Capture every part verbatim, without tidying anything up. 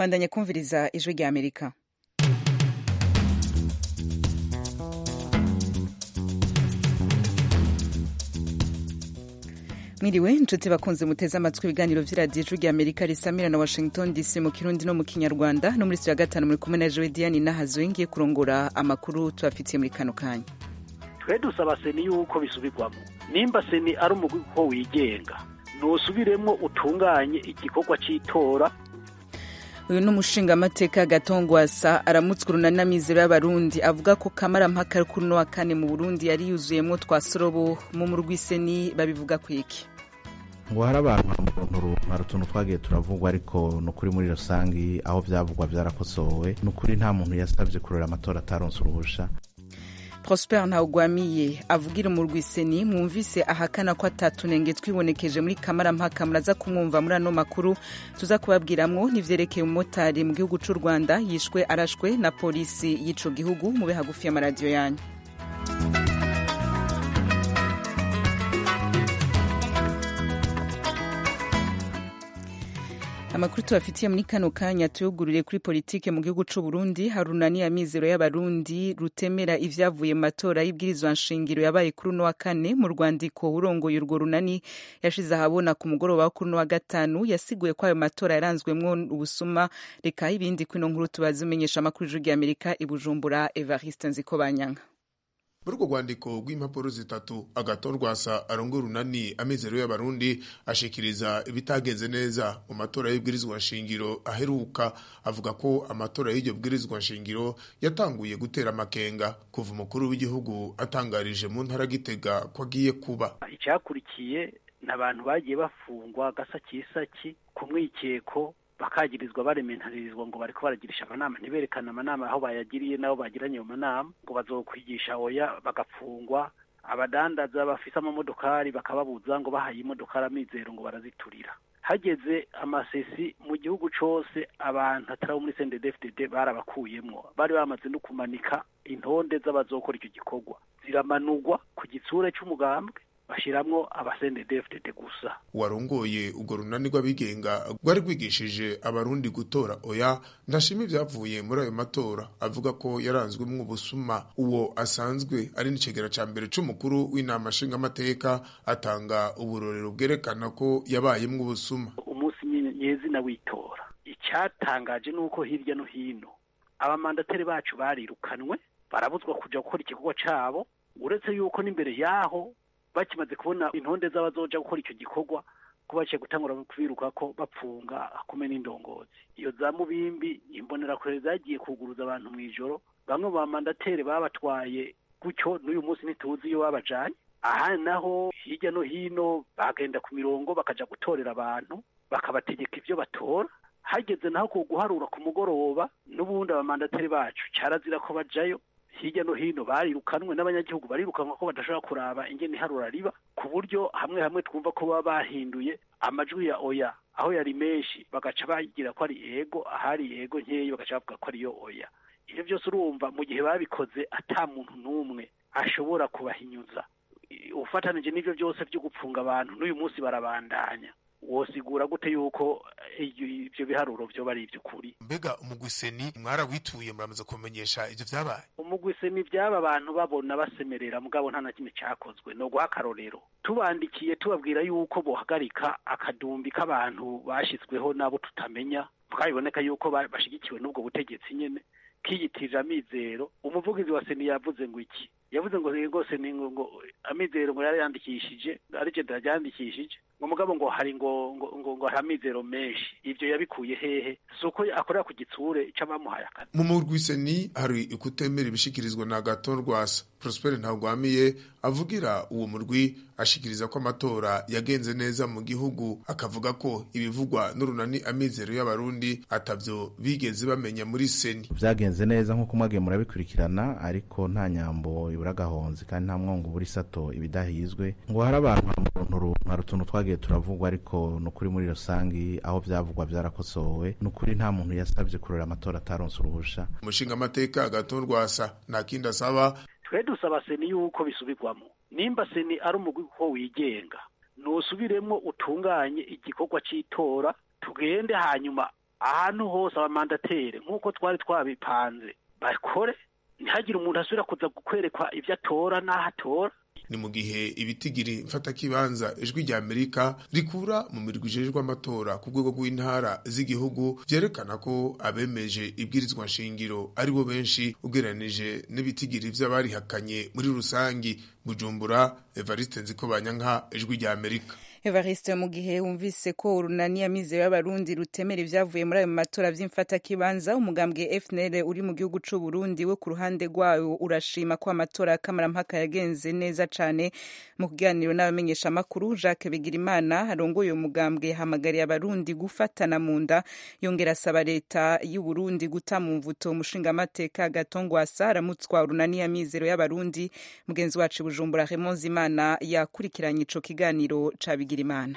bandanya kumviriza ijwi rya Amerika. Mwiriwe inshuti bakunze muteze amatwi ibiganiro vy'iradiyo ijwi rya Amerika risamira na Washington D C mu Kirundi no mu Kinyarwanda, no muri studio ya gatanu muri kumwe na Joe Diane Nahazwe ngiye kurongora amakuru tubafitiye muri kano kanya. Twe dusaba seni yuko bisubirwamo, nimba seni ari umugwi ko wigenga nosubiremwo utunganye igikorwa c'itora. Uyu n'umushinga amateka Gatongwasa aramutswe urunanamizero y'abarundi avuga ko kamarampaka kuri no wa kane mu Burundi yari yuzuyemwo twasorobo mu murwiseni babivuga kwiki. Ngo hari abantu hari utuntu twagiye turavugwa ariko no kuri muri rusangi aho vyavugwa vyarakosowe n'ukuri nta muntu yasavye kurera amatora ataronse uruhusha. Prosper Ntawugwamiye avugira umurwiseni mwumvise ahakana ko atatunenge twibonekeje muri kamarampaka muraza kumwumva muri ano makuru tuza kubabwiramwo nivyerekeye umumotari mu gihugu c'u Rwanda yishwe arashwe na polisi y'ico gihugu mube hagufi y'amaradiyo yanyu. Amakuru tubafitiye muri kano kanya tuyugurure kuri politike mu gihugu c'u Burundi. Harunani amizero y'abarundi rutemera ivyavuye mu matora y'ibwirizwa nshingiro yabaye kuri no wa kane mu rwandiko urongoye urwo runani yashize ahabona ku mugoroba wo kuri no wa gatanu yasiguye ko ayo matora yaranzwemwo ubusuma. Reka ibindi kwino nkuru tubazimenyesha amakuru y'ijwi rya Amerika i Bujumbura. Evariste Nzikobanyanga. Muri urwo rwandiko rw'impapuro zitatu Agatorwasa arongora urunani amizero y'abarundi ashikiriza ibitagenze neza mu matora y'ibwirizwa nshingiro aheruka. Avuga ko amatora y'iryo bwirizwa nshingiro yatanguye gutera amakenga kuva umukuru w'igihugu atangarije mu ntara Gitega ko agiye kuba. Icyakurikiye n'abantu bagiye bafungwa gasakisaki ku mwikeko bakagirizwa barementarizwa ngo bariko baragirisha amanama ntiberekana amanama aho bayagiriye nabo bagiranye mu manama ngo bazokwigisha oya bagafungwa. Abadandaza bafise amamodokari bakababuza ngo bahaye imodokari amizero ngo baraziturira. Hageze amasesi mu gihugu cose abantu atari muri C N D D F D D barabakuyemwo, bari bamaze no kumanika intonde z'abazokora icyo gikorwa ziramanurwa ku gitsure c'umugambwe bashiramwo abasende D F D D gusa. Warongoye ugo runani rw'abigenga rwari rwigishije abarundi gutora oya ndashima ivyavuye muri ayo matora, avuga ko yaranzwemwo ubusuma. Uwo asanzwe ari n'icegera ca mbere c'umukuru w'inama nshinga amateka atanga uburorero bwerekana ko yabayemwo ubusuma. Umunsi nyezina w'itora icyatangaje nuko hirya no hino abamandateri bacu barirukanwe barabuzwa kuja gukora igikorwa cabo, uretse yuko n'imbere yaho bakimaze kubona intonde z'abazoja gukora icyo gikorwa ko baciye gutangura kwiruka ko bapfunga kumena indongozi. Iyo za mubimbi imbonera kure zagiye kuguruza abantu mwijoro, bamwe mu bamandateri babatwaye gutyo n'uyu munsi ntituzi iyo babajanye. Aha naho hirya no hino bagenda ku mirongo bakaja gutorera abantu bakabategeka ivyo batora. Hageze naho ku guharura ku mugoroba n'ubundi abamandateri bacu carazira ko bajayo. Hirya no hino barirukanwe n'abanyagihugu barirukanwa ko badashobora kuraba ingene iharura riba, ku buryo hamwe hamwe twumva ko baba bahinduye amajwi ya oya aho yari menshi bagaca bagira ko ari yego, ahari yego nkeyi bagaca bavuga ko ariyo oya. Ivyo byose urumva mu gihe babikoze ata muntu n'umwe ashobora kubahinyuza. Ufatanije n'ivyo byose byo gupfunga abantu n'uyu munsi barabandanya, wosigura gute yuko ivyo biharuro vyo bari ivy'ukuri? Mbega umugwiseni mwarawituye muramaze kumenyesha ivyo vyabaye? Umugwiseni vyaba abantu babona basemerera mugabo nta na kimwe cakozwe. No guha akarorero tubandikiye tubabwira yuko bohagarika akadumbi k'abantu bashizweho nabo tutamenya, tukabiboneka yuko bashigikiwe n'ubwo butegetsi nyene kiyitirira amizero. Umuvugizi wa seni yavuze ngo iki? Yavuze ngo rwose ni ngo amizero ngo yarandikishije ari je ndajandikishije ngo mugabo ngo hari ngo ngo ngo hamizero menshi. Ivyo yabikuye hehe? Suko akorera ku gitsure c'abamuhaye akana. Mu murwiseni hari ikutemera ibishikirizwa na Gatorwasa. Prosper Ntawugwamiye avugira uwo murwi ashikiriza ko amatora yagenze neza mu gihugu, akavuga ko ibivugwa n'urunani amizero y'abarundi atavyo bigeze bamenya muri seni. Vyagenze neza nko kumwage murabikurikirana, ariko nta nyambo iburagahonze kandi nta mwongo buri sato ibidahizwe. Ngo hari abantu hari utuntu twagiye turavugwa ariko no kuri muri rusangi aho vyavugwa vyarakosowe, n'ukuri nta muntu yasavye kurera amatora ataronse uruhusha. Umushinga amateka Agatorwasa nta kindi asaba. Twe dusaba seni yuko bisubirwamo, nimba seni ari umugwi ko wigenga nosubiremwo utunganye igikorwa c'itora, tugende hanyuma ahantu hose abamandatere nk'uko twari twabipanze bakore, ntihagire umuntu asubira kuza kwerekwa ibyo atora n'aho atora. Ni mu gihe ibitigiri mfatakibanza ijwi rya Amerika rikura mu mirwi ijejwe amatora ku rwego rw'intara z'igihugu vyerekana ko abemeje ibwirizwa nshingiro ari bo benshi ugereranije n'ibitigiri vy'abarihakanye muri rusangi. Bujumbura, Evariste Nzikobanyanka, ijwi rya Amerika. Evariste, mu gihe wumvise ko urunani amizero y'abarundi rutemera ivyavuye muri ayo matora vy'imfatakibanza, umugambwe F N L uri mu gihugu c'u Burundi we ku ruhande rwayo urashima ko amatora y'akamarampaka yagenze neza cane. Mu kiganiro n'abamenyesha makuru, Jacques Bigirimana arongoye uyu mugambwe yahamagariye abarundi gufatana mu nda, yongera asaba leta y'u Burundi guta mu mvuto umushingamateka Gatongwasa aramutswa urunani amizero y'abarundi. Mugenzi wacu Bujumbura Raymond Zimana yakurikiranye ico kiganiro ca Bigirimana.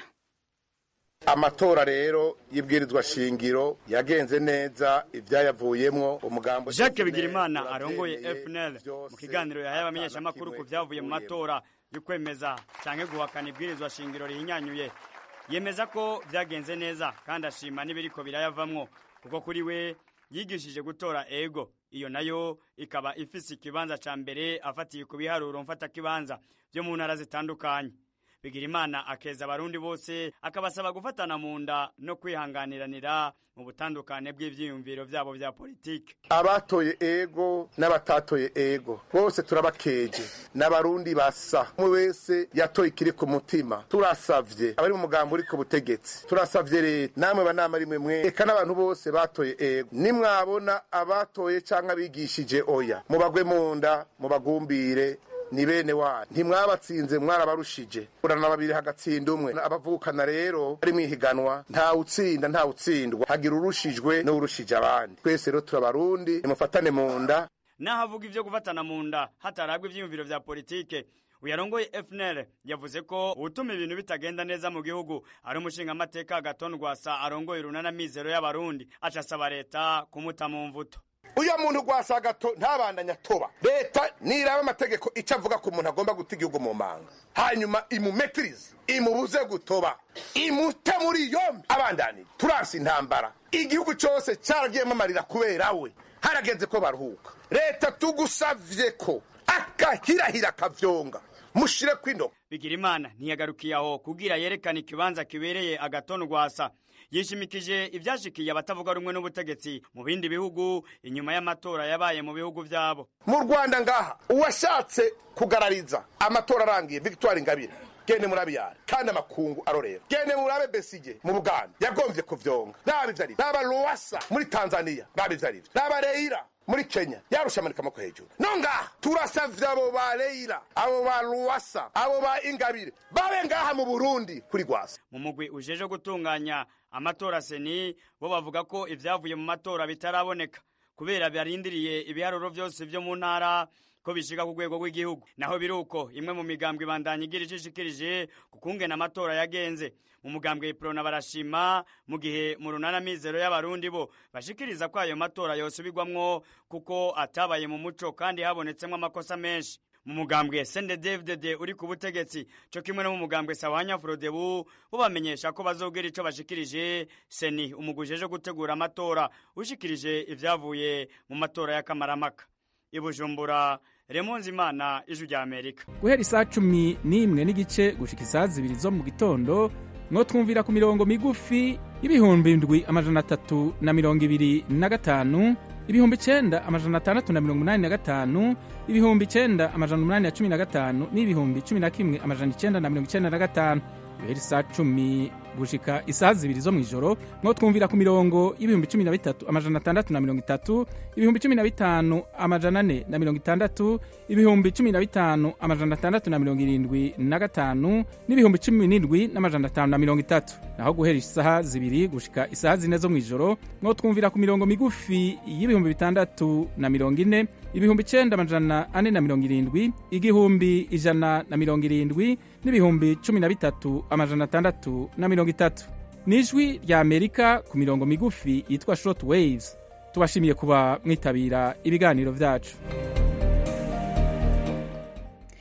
Amatora rero y'ibwirizwa shingiro yagenze neza, ivyayavuyemwo umugambo. Jacques Bigirimana arongoye F N L mu kiganiro yahaye abamenyesha makuru ku vyavuye mu matora y'ukwemeza canke guhakana ibwirizwa shingiro rihinyanyuye, yemeza ko vyagenze neza kandi ashima n'ibiriko birayavamwo, kuko kuri we yigishije gutora ego, iyo nayo ikaba ifise ikibanza ca mbere afatiye ku biharuro mfata kibanza byo mu ntara zitandukanye. Bigirimana akeza abarundi bose akabasaba gufatana mu nda no kwihanganiranira mu butandukane bw'ivyiyumviro vyabo vya politike. Abatoye ego n'abatatoye ego bose turabakeje, n'abarundi basa, umwe wese yatoye ikiri ku mutima. Turasavye abari mu mugambo uri ku butegetsi, turasavye leta, namwe banama rimwe mwe, eka n'abantu bose batoye ego, nimwabona abatoye canke abigishije oya, mubagwe mu nda, mubagumbire, ni bene wanyu, ntimwabatsinze mwarabarushije, urana babiri hagatsinda umwe. Abavukana rero ari mwihiganwa, nta utsinda nta utsindwa, hagira urushijwe no urushije abandi. Twese rero turabarundi, nimufatane mu nda. Nahavuga ivyo gufatana mu nda hataragwa ivyiyumviro vya politike, uyarongoye F N L yavuze ko utuma ibintu bitagenda neza mu gihugu ari umushingamateka Gatongwasa arongoye urunana amizero y'abarundi, aca asaba leta kumuta mu mvuto. Uyo muntu gwasa gato ntabandanya toba, leta niraba amategeko ica avuga ko umuntu agomba guta igihugu mu manga, hanyuma imumetrize, imubuze gutoba, imute muri yombi abandani. Turansi intambara, igihugu cyose cyaragiyemo amarira kubera we, harageze ko baruhuka. Leta tugusavye ko akahirahira kavyonga mushire kwino. Bigirimana ntiyagarukiye aho kugira yerekana ikibanza kibereye Agatongwasa, yishimikije ivyashikiye abatavuga rumwe n'ubutegetsi mu bindi bihugu inyuma y'amatora yabaye mu bihugu vyabo. Mu Rwanda ngaha uwashatse kugarariza amatora arangiye Victoire Ingabire, gene murabiyara kandi amakungu arorera, gene murabe Besige mu Buganda yagombye kuvyonga, nabivyari naba Lowassa muri Tanzania, nabivyari naba Reira muri Kenya yarusha amanika mako hejuru. Nonga turasavye abo ba Reira, abo ba Lowassa, abo ba Ingabire babe ngaha mu Burundi kuri Gwasa. Mu mugwi ujeje gutunganya amatora seni bo bavuga ko ivyavuye mu matora bitaraboneka kubera byarindiriye ibiharuro byose byo mu ntara ko bishika ku rwego rw'igihugu. Naho biruko imwe mu migambwe bandanye igira ishishikirije kukungena amatora yagenze. Mu mugambwe Prona barashima, mu gihe mu runana amizero y'abarundi bo bashikiriza ko ayo matora yosubirwamwo kuko atabaye mu muco kandi habonetsemo amakosa menshi. Mu mugambwe S N D D F D D uri ku butegetsi cyo kimwe no mu mugambwe Sawanya Frodebu bo bamenyesha ko bazogira ico bashikirije seni umugujeje gutegura amatora ushikirije ivyavuye mu matora y'akamaramaka. Ibujumbura, Raymond Zimana, Ijwi rya Amerika. Guhera isaa cumi n'imwe n'igice gushika isaa zibiri zo mu gitondo mwo twumvira ku mirongo migufi ibihumbi indwi amajana atatu na mirongo ibiri na gatanu, ibihumbi icenda amajana atandatu na mirongo umunani na gatanu, ibihumbi icenda amajana umunani na cumi na gatanu n'ibihumbi cumi na kimwe amajana icenda na mirongo icenda na gatanu. Guhera isaa cumi gushika isaa zibiri zo mw'ijoro mwo twumvira ku mirongo y'ibihumbi cumi na bitatu amajana atandatu na mirongo itatu, ibihumbi cumi na bitanu amajana ane na mirongo itandatu, ibihumbi cumi na bitanu amajana atandatu na mirongo irindwi na gatanu n'ibihumbi cumi n'indwi n'amajana atanu na mirongo itatu. Naho guhera isaha zibiri gushika isaha zine zo mw'ijoro mwo twumvira ku mirongo migufi y'ibihumbi bitandatu na mirongo ine, ibihumbi icenda amajana ane na mirongo irindwi, igihumbi ijana na mirongo irindwi n'ibihumbi cumi na bitatu amajana atandatu na mirongo itatu. Nijwi rya Amerika ku mirongo migufi yitwa short waves. Tubashimiye kuba mwitabira ibiganiro vyacu.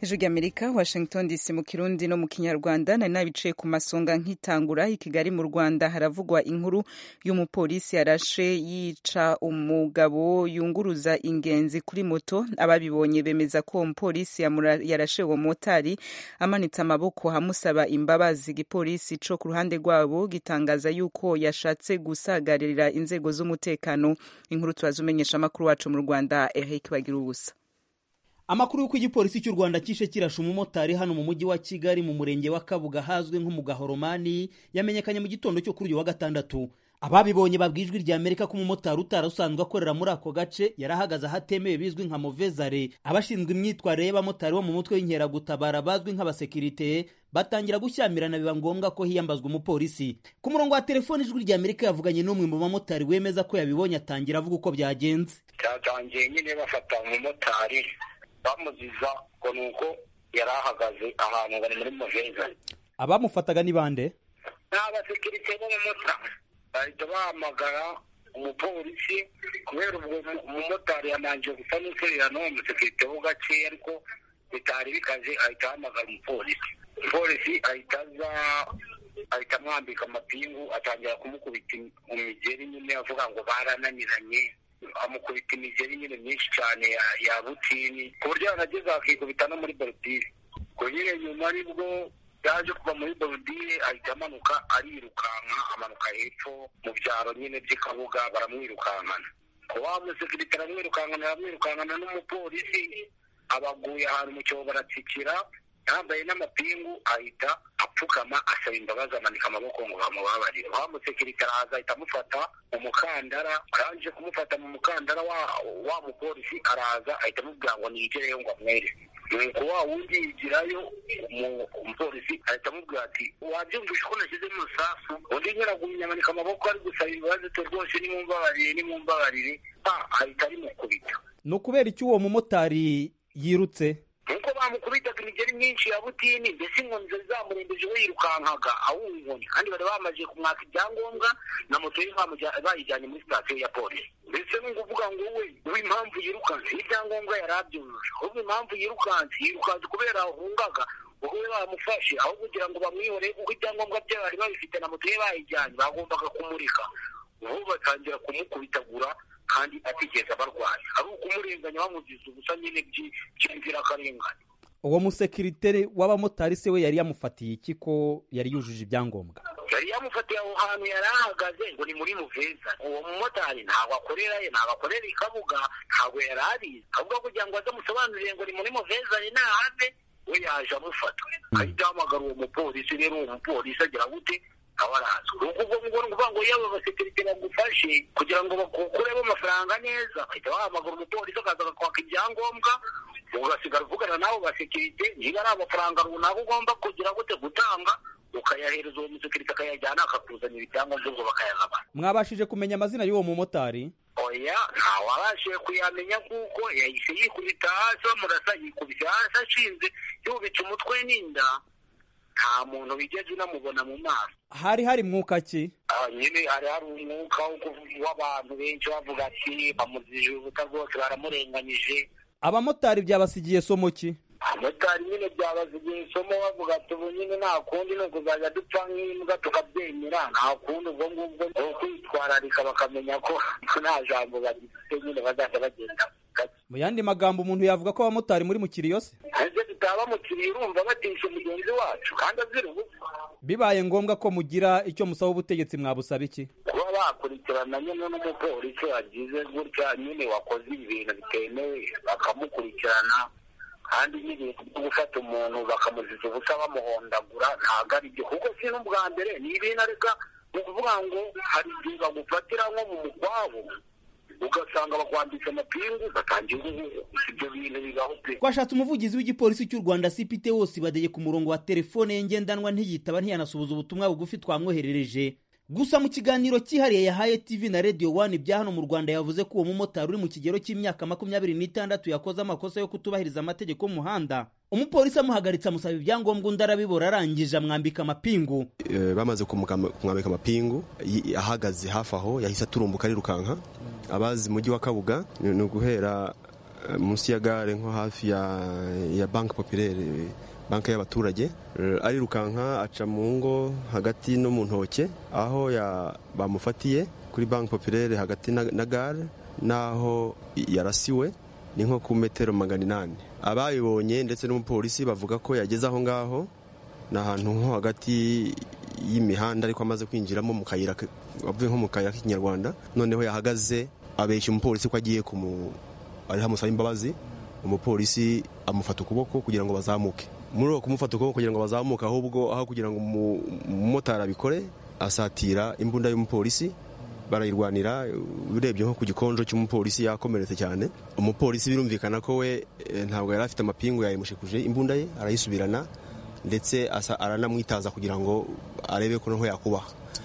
Ijwi ry'Amerika, Washington D C mu Kirundi no mu Kinyarwanda. Nari nabicaye ku masonga nkitangura. I Kigali mu Rwanda haravugwa inkuru y'umupolisi yarashe yica umugabo yunguruza ingenzi kuri moto. Ababibonye bemeza ko umupolisi yarashe uwo motari amanitse amaboko hamusaba imbabazi. Igipolisi co ku ruhande rwabo gitangaza yuko yashatse gusagarira inzego z'umutekano. Inkuru tubazumenyesha amakuru wacu mu Rwanda, Eric Bagirubusa. Amakuru y'uko igipolisi cy'u Rwanda kishe kirasha umumotari hano mu mujyi wa Kigali mu murenge wa Kabuga hazwi nko mu Gahoromani yamenyekanye mu gitondo cyo kuri uyu wa gatandatu. Ababibonye babwijwe rya Amerika ko umumotari utarasanzwe akorera muri ako gace yarahagaze ahatemewe bizwi nka Movezare. Abashinzwe imyitwarire y'abamotari bo mu mutwe w'inkeragutabara bazwi nk'abasekirite batangira gushyamirana, biba ngombwa ko hiyambazwa umupolisi. Ku murongo wa telefone ijwi rya Amerika yavuganye n'umwe mu bamotari wemeza ko yabibonye, atangira avuga uko byagenze. Cyatangiye nyine bafata umumotari bamuziza ko nuko yarahagaze ahantu bari muri Movezare. Abamufataga ni bande? N'abasekirite bo mu motari bahita bahamagara umupolisi kubera ubwo umumotari yamanje gusa n'ukorera n'uwo musekirite wo gace, ariko bitari bikaze ahita ahamagara umupolisi. Umupolisi ahita aza ahita amwambika amapingu, atangira kumukubita imigeri nyine avuga ngo barananiranye, amukubita imigeri nyine myinshi cyane ya, ya butini ku buryo yanageze akikubita no muri borudire. Ko nyine nyuma nibwo yaje kuva muri borudire ahita amanuka arirukanka, amanuka hepfo mu byaro nyine by'Ikabuga baramwirukankana. Ko wa musekirite aramwirukankana aramwirukankana n'umupolisi abaguye ahantu mu cyobo baratsikira, yambaye n'amapingu ahita apfukama asaba imbabazi, amanika amaboko ngo bamubabarire. Wa musekirite araza ahita amufata umukandara, arangije kumufata mu mukandara wa wa mupolisi araza ahita amubwira ngo nigereyo ngo amwere. Nuko wa wundi yigirayo umupolisi ahita amubwira ati wabyumvishe ko nashyize mu sasu, undi nyiragumye amanika amaboko ari gusaba imbabazi, to rwose nimumbabarire nimumbabarire. Ah, ahita arimukubita. No kubera iki uwo mumotari yirutse? Nuko bamukubitaga imigeri myinshi ya butini, mbese inkoni zari zamurembeje we yirukankaga awuha inkoni, kandi bari bamaze kumwaka ibyangombwa na moto ye bayijyanye muri sitasiyo ya polisi. Mbese ni ukuvuga ngo we w'impamvu yirukanse ibyangombwa yari abyujuje, ahubwo impamvu yirukanse yirukanse kubera ahungaga ubwo we bamufashe, aho kugira ngo bamwihore kuko ibyangombwa bye bari babifite na moto ye bayijyanye, bagombaga kumurika. Ubu batangira kumukubitagura kandi atigeze abarwaye, ari ukumurenganya bamugize ubusa nyine by'inzirakarengane. Uwo musekirite w'abamotari se we yari yamufatiye iki ko yari yujuje ibyangombwa? Yari yamufatiye aho hantu yari ahagaze ngo ni muri Movezare. Uwo mumotari ntabwo akorera ye, ntabwo akorera i Kabuga, ntabwo yari abizi. Kabuga kugira ngo azamusobanurire ngo ni muri Movezare ntahave, we yaje amufata. Ahita ahamagara uwo mupolisi, rero uwo mupolisi agira gute abaraza. Ubwo ngo ngo ngo yaba abasekirite bagufashe kugira ngo bakukuremo amafaranga neza, ahita bahamagara umupolisi akaza kwaka ibyangombwa, ugasigara uvugana nabo basekirite, niba ari amafaranga runaka ugomba kugira gute gutanga, ukayahereza uwo musekirite akayajyana akakuzanira ibyangombwa ngo bakayagabana. Mwabashije kumenya amazina y'uwo mumotari? Oya, ntawabashije kuyamenya kuko yahise yikubita hasi, bamurasa yikubise hasi ashinze yubitse umutwe n'inda, nta muntu wigeze unamubona mu maso. Hari hari mwuka ki? Ah, nyine hari hari umwuka w'abantu benshi bavuga ati bamuzije ubuta rwose baramurenganyije. Abamotari byabasigiye somo ki? Abamotari nyine byabasigiye somo bavuga ati ubu nyine nta kundi no kuzajya dupfa nk'imbwa tukabyemera, nta kundi ubwo ngubwo no kwitwararika bakamenya ko nta jambo bagifite nyine bazajya bagenda. Mu yandi magambo umuntu yavuga ko abamotari muri mukiriyo se? Ese tutaba mukiriyo urumva batisha mugenzi wacu kandi azira ubusa. Bibaye ngombwa ko mugira icyo musaba ubutegetsi mwabusaba iki? Kuba bakurikirana nyine n'umupolisi wagize gutya nyine wakoze ibintu bitemewe bakamukurikirana, kandi nyine gufata umuntu bakamuziza ubusa bamuhondagura ntabwo ari byo, kuko si n'ubwa mbere ni ibintu ariko ni ukuvuga ngo hari igihe bagufatira nko mu mukwabo ugasanga bakwambitse amapingu batangira ibyo bintu bibaho pe. Twashatse umuvugizi w'igipolisi cy'u Rwanda C P T wose badeye ku murongo wa telefone ye ngendanwa ntiyitaba, ntiyanasubiza ubutumwa bugufi twamwoherereje. Gusa mu kiganiro cyihariye yahaye T V na Radio One bya hano mu Rwanda yavuze ko uwo mumotari uri mu kigero cy'imyaka makumyabiri n'itandatu yakoze amakosa yo kutubahiriza amategeko mu muhanda. Umupolisi amuhagaritse amusaba ibyangombwa, undi arabibora arangije amwambika amapingu. E, bamaze kumwambika amapingu ahagaze hafi aho yahise aturumbuka arirukanka. Abazi mujyi wa Kabuga ni uguhera munsi ya gare nko hafi ya ya Banque Populaire, banki y'abaturage. Arirukanka aca mu ngo hagati no mu ntoke aho ya bamufatiye kuri Banque Populaire hagati na, na gare naho yarasiwe ni nko ku metero magana inani. Abayibonye ndetse n'umupolisi bavuga ko yageze aho ngaho na hantu nko hagati y'imihanda ariko amaze kwinjiramo mu kayira avuye nko mu kayira k'ikinyarwanda, noneho yahagaze abeshya umupolisi ko agiye kumu ari hamusaba imbabazi. Umupolisi amufata ukuboko kugira ngo bazamuke. Muri uko kumufata ukuboko kugira ngo bazamuke, ahubwo aho kugira ngo umumotari abikore asatira imbunda y'umupolisi, barayirwanira. Urebye nko ku gikonjo cy'umupolisi yakomeretse cyane. Umupolisi birumvikana ko we ntabwo yari afite amapingu, yayimushikuje imbunda ye arayisubirana, ndetse aranamwitaza kugira ngo arebe ko naho yakubaha.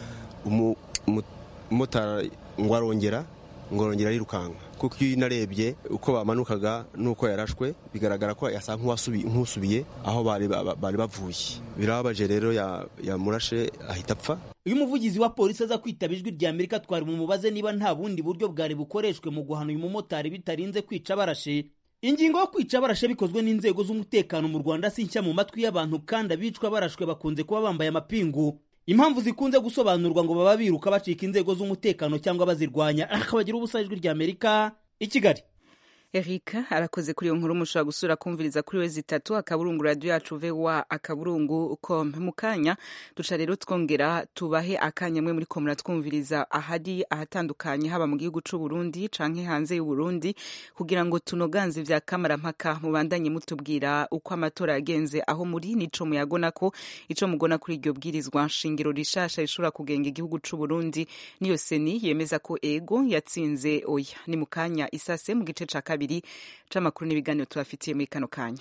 Umumotari ngo arongera ngo arongera arirukanka, kuko iyo narebye uko bamanukaga nuko yarashwe bigaragara ko yasa nk'usubiye aho bari bari bavuye. Birababaje rero yamurashe ahita apfa. Uyu muvugizi wa polisi aza kwitaba ijwi rya Amerika twari mu mubaze niba nta bundi buryo bwari bukoreshwe mu guhana uyu mumotari bitarinze kwica barashe. Ingingo yo kwica barashe bikozwe n'inzego z'umutekano mu Rwanda si nshya mu matwi y'abantu, kandi abicwa barashwe bakunze kuba bambaye amapingu. Impamvu zikunze gusobanurwa ngo baba biruka bacika inzego z'umutekano cyangwa bazirwanya. Akabagira ubusa ijwi rya Amerika i Kigali. Eric arakoze kuri iyo nkuru. Mushobora gusura kumviriza kuri we zitatu akaburungu radio yacu vewa akaburungu com. Mukanya duca rero twongera tubahe akanya mwe muri ko muratwumviriza ahadi ahatandukanye haba mu gihugu c'u Burundi canke hanze y'u Burundi, kugira ngo tunoganze vya kamara mpaka mubandanye mutubwira uko amatora yagenze aho muri, nico muyagona ko ico mugona kuri iryo bwirizwa nshingiro rishasha rishobora kugenga igihugu c'u Burundi. Niyo seni yemeza ko ego yatsinze oya. Ni mukanya isase mu gice ca kabiri c'amakuru n'ibiganiro tubafitiye muri kano kanya.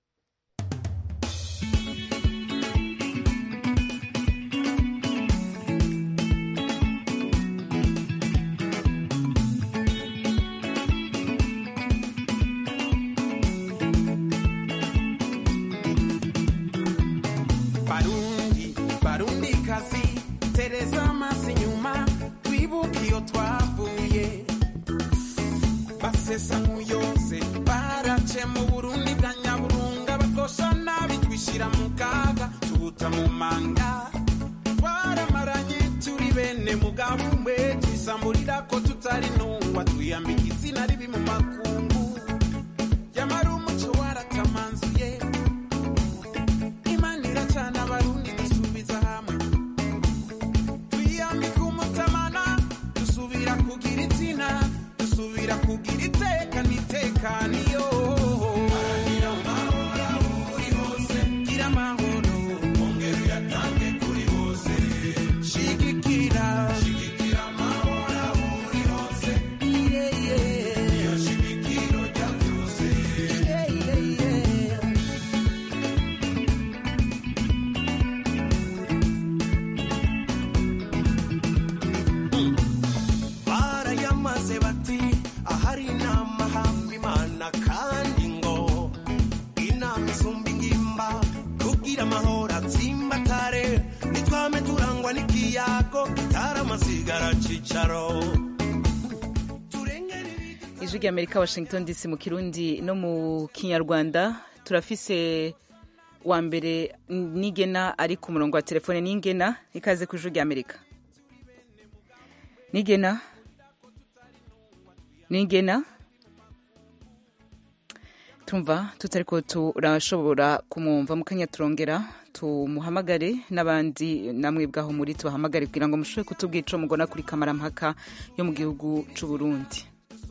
Barundi, Barundi kazi, Tereza amasi nyuma, twibuke iyo twavuye. Basesa muyose barace mu Burundi bwa Nyaburunga, bakosha nabi twishira mu kaga tubuta mu manga. Twaramaranye turi bene mugabo umwe, twisamburira ko tutari nungwa, twiyambika izina ribi mu makungu. Yamara umuco waratamanzuye, Imana iracana Abarundi dusubiza hamwe. Twiyambika umutamana, dusubira kugira izina, dusubira kugira iteka n'itekaniyo. Haranira amahoro aho uri hose, gira amahoro ongera uyatange kuri bose. Shigikira shigikira amahoro aho uri hose, yeah, yeah. Iyo shigikiro rya byose, yeah, yeah, yeah. Hmm. Barayamaze bati ahari inama hamba Imana, kandi ngo inama isumba ingimba kugira amahoro atsimbatare. Nitwame turangwa n'ikiyago kitaramusigara cicaro. Ijwi rya Amerika, Washington D C mu Kirundi no mu Kinyarwanda. Turafise wa mbere Nigena ari ku murongo wa telefone. Nigena, ikaze ku Ijwi rya Amerika. Nigena Nigena tumva tutariko turashobora kumwumva. Mukanya turongera tumuhamagare n'abandi namwe bwaho muri tubahamagare kugira ngo mushobore kutubwira ico mugona kuri kamara mpaka yo mu gihugu c'u Burundi.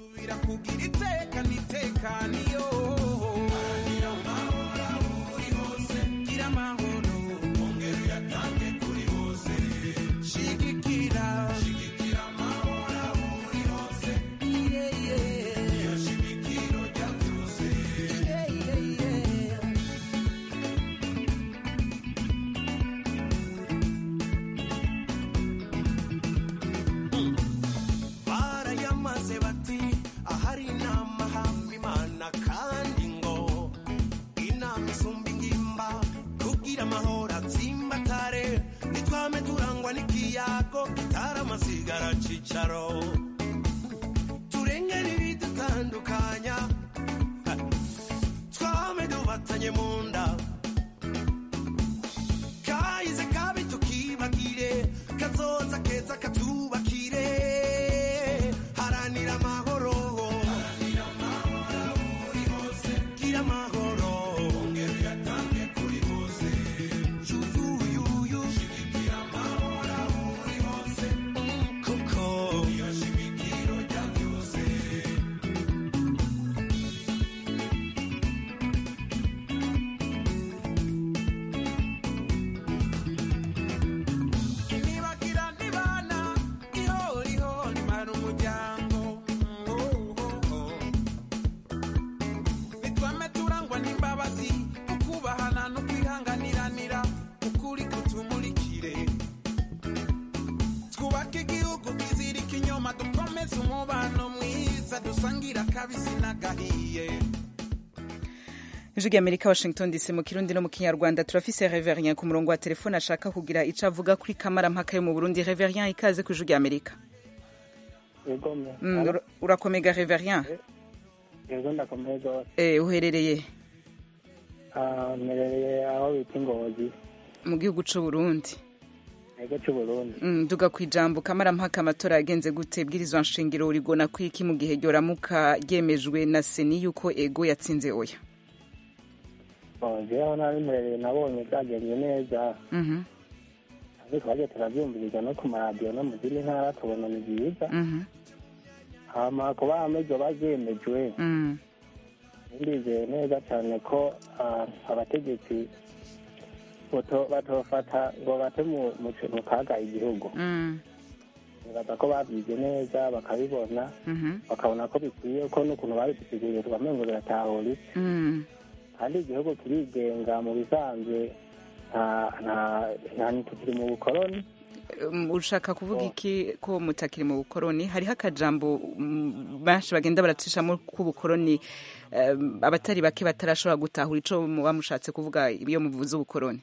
N'ikiyago kitaramusigara cicaro, turengera ibidutandukanya, twafatanye mu nda kahize kabi tukibagire kazoza keza katubakire haranira amahoro gira amahoro ongera uyatange kuri bose yuyuyuyu shigikira amahoro aho uri hose kuko iyo shimikiro rya byose nibagira nibana ihoriho nimara umuryango nitwame turangwa n'imbabazi ukubahana no kwihanganiranira ukuri kutumurikire twubake igihugu kizirika inyuma dukomeze umubano mwiza dusangira akabisi n'agahiye. Ijwi Amerika Washington D C mu Kirundi no mu Kinyarwanda turafise Reverien ku murongo wa telefone ashaka kugira ico avuga kuri kamarampaka yo mu Burundi. Reverien, ikaze ku Ijwi Amerika. Yego me. Mm, ura- urakomega Reverien? Yego ndakomeza. Eh, uherereye Ah, mereye aho bita Ngozi. mu gihugu c'u Burundi. Yego c'u Burundi. Mm, duga kwijambo kamarampaka amatora yagenze gute bwirizwa nshingiro urigona kwiki mu gihe ryoramuka ryemejwe na Seni yuko ego yatsinze oya. Oh, jewe nari mereye nabonye byagenze neza. Mhm. Ariko twaje turavyumviriza no ku maradiyo no mu zindi ntara tubona ni byiza. Mhm. Hama kuba amejwe bavyemejwe. Mm. Ndizeye neza cyane ko ah, abategetsi boto batofata ngo bate mu mu mu kaga igihugu. Mm. Nibaza ko babyize neza bakabibona. Mhm. bakabona ko bikwiye ko n'ukuntu babidusiguriye twamengo biratahura Mm. kandi igihugu kirigenga mu bisanzwe nta nta nta ntitukiri mu bukoroni. Um, ushaka kuvuga iki ko mutakiri mu bukoroni? Hariho akajambo mm, benshi bagenda baratishamo k'ubukoroni, um, abatari bake batarashobora gutahura ico muba mushatse kuvuga iyo muvuze ubukoroni.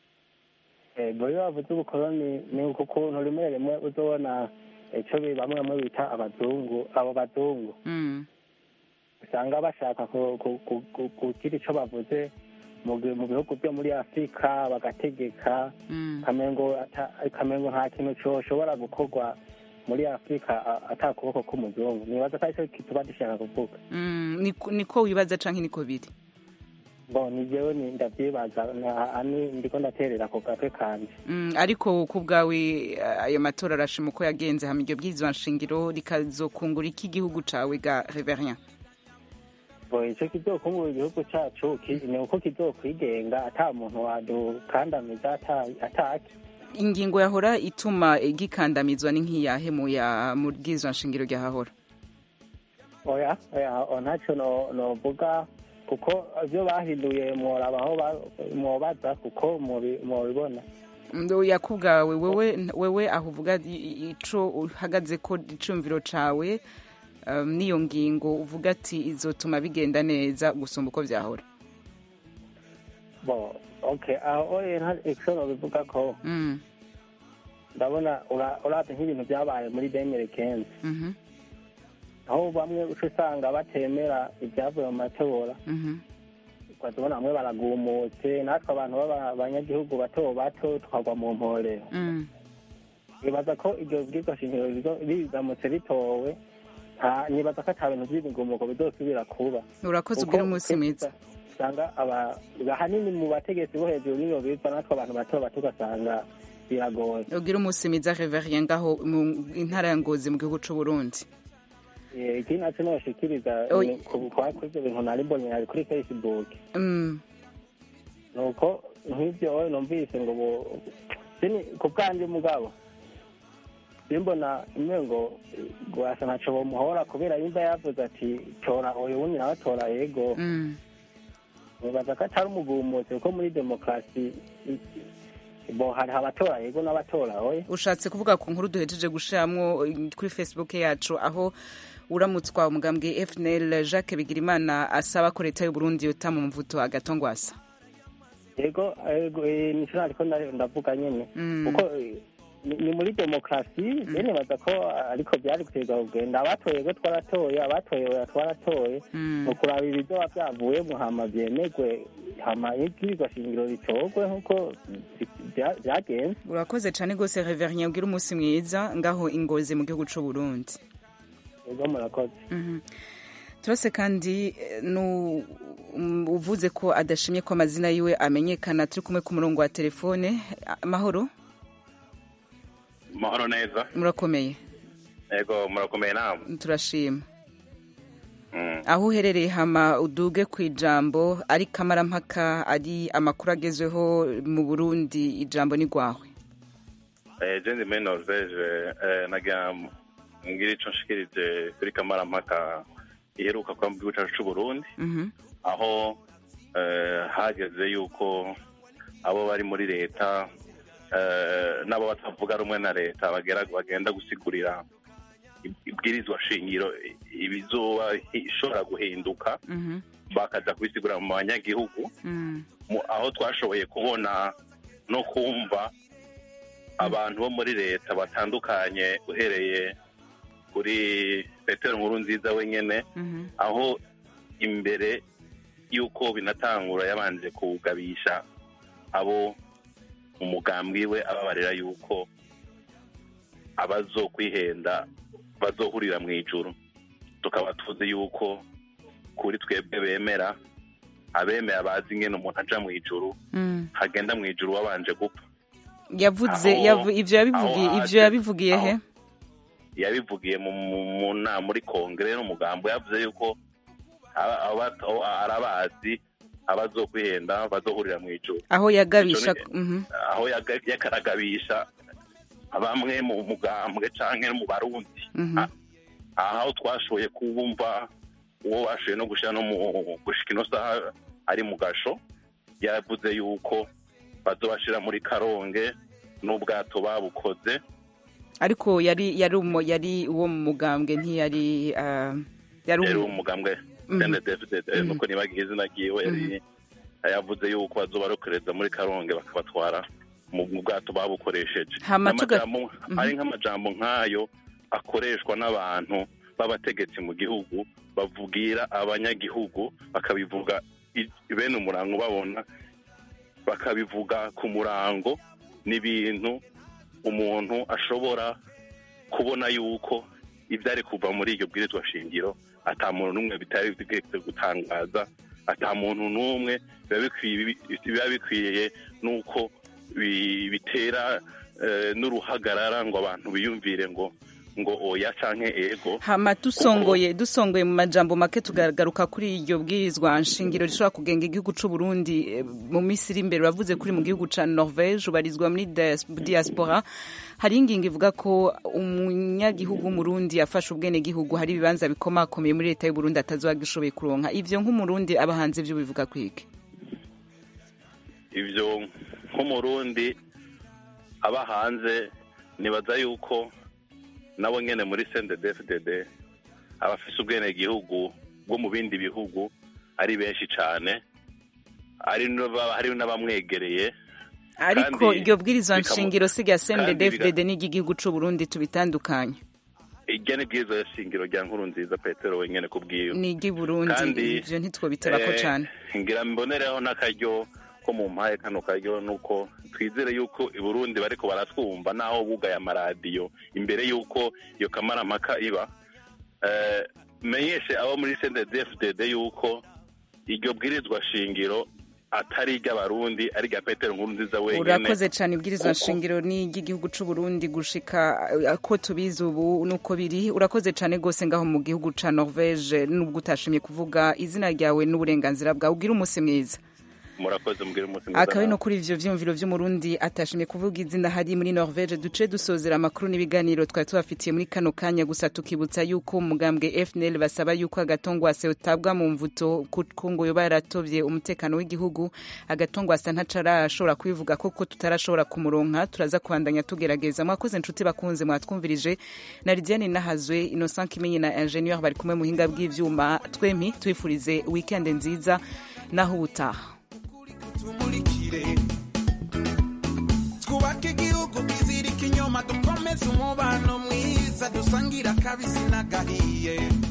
Ego iyo bavuze ubukoroni ni uku kuntu rimwe rimwe uzobona ico bi- bamwe bamwe bita abazungu abo bazungu Mm. usanga bashaka ku- ku- ku- ku- kugira ico bavuze mu bi- mu bihugu byo muri Afurika bagategeka Mm. kamengo ata- kamengo nta kintu coshobora gukorwa muri Afurika a- ata kuboko k'umuzungu. Nibaza ko arico tuba dushaka kuvuga. Mm. Niko, niko wibaza canke niko biri? Bo ni jewe ni ndavyibaza na- ani ndiko ndaterera ku gatwe kanje. Mm, ariko ku bwawe eh, ayo matora arashima uko yagenze hama iryo bwirizwa nshingiro rikazokungura iki igihugu cawe ga Reverien? Bo ico kizokungura igihugu cacu ki- ni uko kizokwigenga ata muntu wadukandamiza ata ataki. Ingingo yahora ituma igikandamizwa ni nk'iyahe mu ya mu bwirizwa nshingiro ryahahora? Oya oya o ntaco no novuga kuko ivyo bahinduye mworaba aho ba- mwobaza kuko muri- mwobibona. Ndo yakubwawe wewe wewe aho uvuga i- ico uhagaze ko icumviro cawe, um, niyo ngingo uvuga ati izotuma bigenda neza gusumba uko vyahora. Bo okay aho oye nta ico nobivuga ko Mm. ndabona ura- uravye nk'ibintu vyabaye muri demire kenzi Mhm. aho bamwe uca usanga batemera ibyavuye mu matora. Mhm. ukazibona bamwe baragumutse natwe abantu b'abanyagihugu bato bato tukagwa mu mporero. Mm. nibaza ko iryo bwirizwa shingiro rizo- riramutse ritowe nta- nibaza ko ata bintu vy'ibigumuko bizosubira kuba. Urakoze Kuko ubwira umunsi mwiza. usanga aba ahanini mu bategetsi bo hejuru niyo biva natwe abantu bato bato ugasanga biragoye. Ubwira umunsi mwiza Reverien ngaho mu intara ya Ngozi mu gihugu c'u Burundi. Eh, ikindi naco noshikiriza Oy. ni ku kwa kw'ivyo bintu nari mbonye ari kuri Facebook. Mm. nuko nk'ibyo wowe numvise ngo bo sini ku bwanjye mugabo simbona imwe ngo gwasa ntaco bomuhora kubera yumva yavuze ati tora oyo wundi nawe tora yego. Mm. nibaza ko atari umugumutse kuko muri demokarasi bo hari abatora yego n'abatora oya. Ushatse kuvuga ku nkuru duhejeje gushiramwo eh, kuri Facebook yacu aho uramutswa umugambwe F N L Jacques Bigirimana asaba ko leta y'u Burundi yota mu mvuto agatongwasa. yego yego eh, nico nariko nda- ndavuga nyene kuko eh, ni ni muri demokarasi bene baza ko ariko byari gutegwa kugenda abatoye yego twaratoye abatoye oya twaratoye mu kuraba ibizoba byavuye muhama byemegwe hama ibwirizwa shingiro ritorwe nk'uko byagenze. Urakoze cyane rwose Reverien, ubwira umunsi mwiza ngaho Ingozi mu gihugu cy'u Burundi. Ego murakoze. Turase kandi uvuze ko adashimye ko amazina yiwe amenyekana, turi kumwe ku murongo wa telefone. Mahoro? Mahoro neza. Murakomeye? Ego murakomeye namwe. Turashima. Mm. Aho uherereye hama uduge ku ijambo ari kamarampaka, ari amakuru agezweho mu Burundi, ijambo ni gwawe. Eh je ndi muri Norvege, eh naga ngira ico nshikirije kuri kamarampaka iheruka kwa mbigo cyacu cy'u Burundi. Mhm. Mm aho eh hageze yuko abo bari muri leta eh nabo batavuga rumwe na leta bagera bagenda gusigurira ibwirizwa shingiro ibizoba ishobora guhinduka. Mhm. Bakaza kubisigura mu banyagihugu. Mhm. Aho twashoboye kubona no kumva abantu bo muri leta batandukanye uhereye kuri Petero Nkurunziza wenyene. Mhm. Aho imbere yuko binatangura yabanje kugabisha abo umugambwe we ababarira yuko abazo kwihenda bazohurira mu ijuru. Tukaba tuzi yuko kuri twebwe bemera abemeye abazi ngene umuntu aja mu ijuru. Mm. Hagenda mu ijuru wabanje gupfa. Yavuze yavu, ivyo yabivugiye ivyo yabivugiye he? Yabivugiye mu na muri kongere n'umugambo yavuze yuko arabazi abazokwihenda bazohurira mu ijuru. Aho yagabisha mhm aho yakaragabisha abamwe mu mugambwe canke mu Barundi. Aho twashoboye kubumva uwo bashoye no gushira no mu gushika ino saha ari mu gasho, yavuze yuko bazobashira muri Karonge n'ubwato babukoze. Ariko yari yari umo yari uwo mu mugambwe ntiyari uh, yari umugambwe Sende David nuko nibagiye izina giwe yari yavuze yuko bazobarokereza muri Karonge bakabatwara mu bwato babukoresheje. Amajambo ari nk'amajambo nkayo akoreshwa n'abantu b'abategetsi mu gihugu bavugira abanyagihugu, bakabivuga bene umurango babona, bakabivuga ku murango n'ibintu umuntu ashobora kubona yuko ibyari kuva muri iryo bwirizwa shingiro ata muntu n'umwe bitari bitegetse gutangaza, ata muntu n'umwe biba bikwiye nuko bitera n'uruhagarara ngo abantu biyumvire ngo ngo oya canke ego. Hama dusongoye dusongoye mu majambo make tugaragaruka kuri iryo bwirizwa nshingiro rishobora kugenga igihugu c'u Burundi mu Misiri imbere. Bavuze kuri mu gihugu ca Norvege ubarizwa muri diaspora, hari ingingo ivuga ko umunyagihugu w'umurundi yafashe ubwene gihugu hari ibibanza bikomakomeye muri leta y'u Burundi atazogishoboye kuronka. Ivyo nk'umurundi abahanze ivyo bivuga kwiki? Ivyo nk'umurundi abahanze nibaza yuko nabo nyene muri C N D D F D D abafise ubwene gihugu bwo mu bindi bihugu ari benshi cane, ari hari n'abamwegereye. Ariko iryo bwirizwa nshingiro siga C N D D F D D n'igihugu c'u Burundi tubitandukanye. Igene bwirizwa nshingiro rya Nkurunziza Petero wenyene kubwiyo ni igi Burundi, ivyo ntitwobitarako cane. Ngira mbonereho n'akaryo ko mu mpaye kano karyo nuko twizere yuko i Burundi bariko baratwumva naho bugaye amaradiyo imbere yuko iyo kamarampaka iba. Eh menyeshe abo muri C N D D F D D yuko iryo bwirizwa shingiro atari ry'abarundi ari rya Petero Nkurunziza wenyene. Urakoze cyane, ibwirizwa shingiro ni igihugu c'u Burundi gushika ko tubizi ubu nuko biri. Urakoze cyane gose ngaho mu gihugu ca Norvege, nubwo utashimye kuvuga izina ryawe n'uburenganzira bwawe. Ugira umunsi mwiza. Murakoze mugire umunsi mwiza. Akabe no kuri ivyo vyumviro vy'umurundi atashimye kuvuga izina hari muri Norvege. Duce dusozera amakuru n'ibiganiro twari tubafitiye muri kano kanya, gusa tukibutsa yuko umugambwe F N L basaba yuko agatongwase utabwa mu mvuto kuko ngo yoba yaratovye umutekano w'igihugu. Agatongwase ntacara ashobora kubivuga koko tutarashobora kumuronka. Turaza kubandanya tugerageza. Mwakoze inshuti bakunze mwatwumvirije. Na Lidiane Nahazwe, Innocent Kimenyi na Ingenieur bari kumwe mu hinga bw'ivyuma. Twemi twifurize weekend nziza naho ubutaha. Tumurikire twubake igihugu kizirika inyuma, dukomeze umubano mwiza, dusangira kabisi n'agahiye.